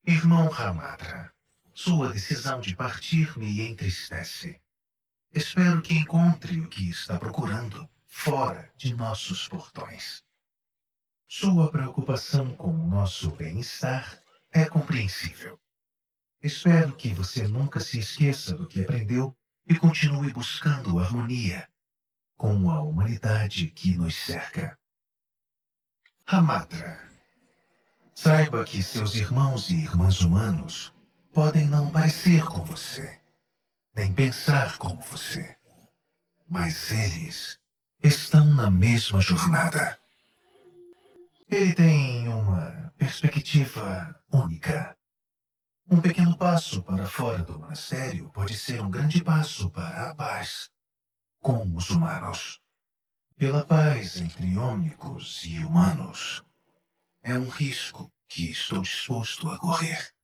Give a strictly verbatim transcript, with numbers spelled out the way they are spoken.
Irmão Ramatra, sua decisão de partir me entristece. Espero que encontre o que está procurando fora de nossos portões. Sua preocupação com o nosso bem-estar é compreensível. Espero que você nunca se esqueça do que aprendeu e continue buscando harmonia com a humanidade que nos cerca. Ramatra, saiba que seus irmãos e irmãs humanos podem não parecer com você, nem pensar como você, mas eles estão na mesma jornada. Ele tem uma perspectiva única. Um pequeno passo para fora do monastério pode ser um grande passo para a paz com os humanos. Pela paz entre ômnicos e humanos, é um risco que estou disposto a correr.